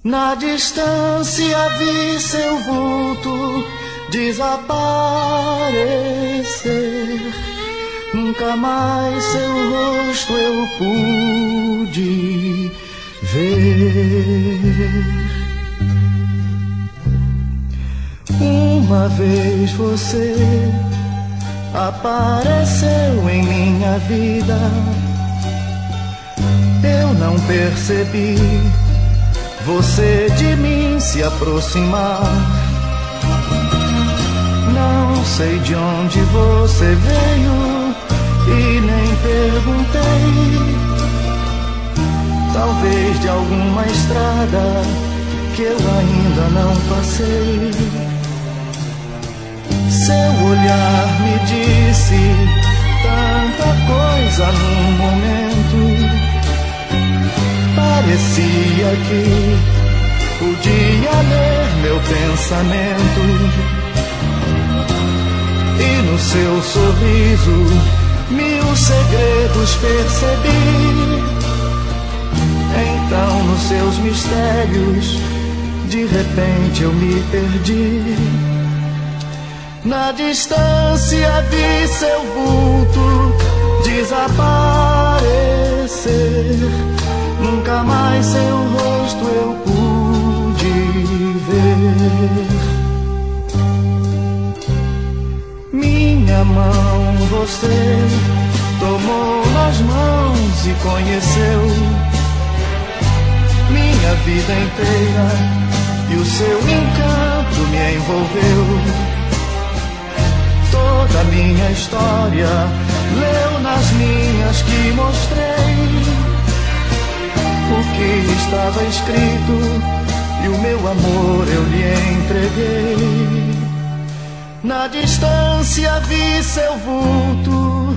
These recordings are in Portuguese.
Na distância vi seu vulto desaparecer. Nunca mais seu rosto eu pude ver. Uma vez você apareceu em minha vida. Eu não percebi você de mim se aproximar. Não sei de onde você veio e nem perguntei. Talvez de alguma estrada que eu ainda não passei. Seu olhar me disse tanta coisa num momento. Parecia que podia ler meu pensamento. E no seu sorriso mil segredos percebi. Então nos seus mistérios de repente eu me perdi. Na distância vi seu vulto desaparecer. Nunca mais seu rosto eu pude ver. Minha mão você tomou nas mãos e conheceu minha vida inteira, e o seu encanto me envolveu. Toda a minha história leu nas linhas que mostrei. O que estava escrito e o meu amor eu lhe entreguei. Na distância vi seu vulto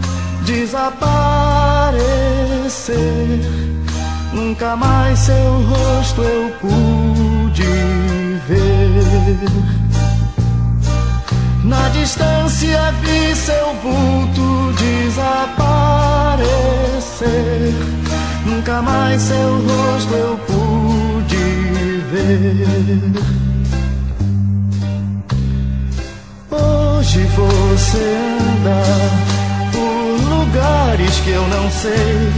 desaparecer. Nunca mais seu rosto eu pude ver. Na distância vi seu vulto desaparecer. Nunca mais seu rosto eu pude ver. Hoje você anda por lugares que eu não sei.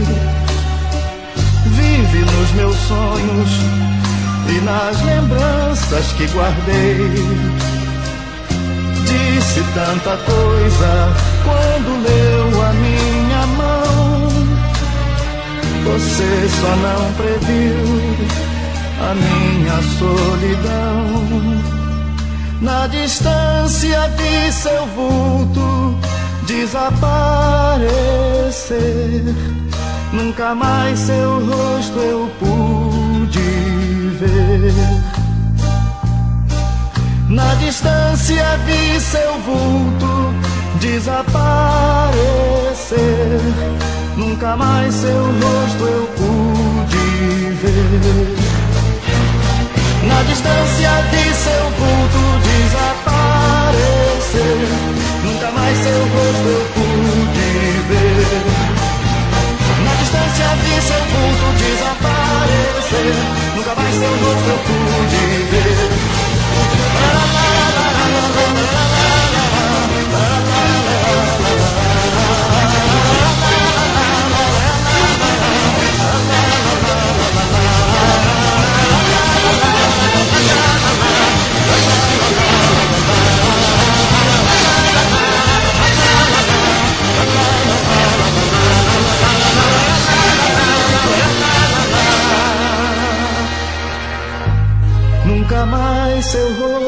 Vive nos meus sonhos e nas lembranças que guardei. Disse tanta coisa quando leu a minha mão. Você só não previu a minha solidão. Na distância vi seu vulto desaparecer. Nunca mais seu rosto eu pude ver. Na distância vi seu vulto desaparecer. Nunca mais seu rosto eu pude ver. Na distância vi seu vulto desaparecer. Nunca mais seu rosto eu pude ver. Na distância vi seu vulto desaparecer. Nunca mais seu rosto eu pude ver. Nunca mais seu rosto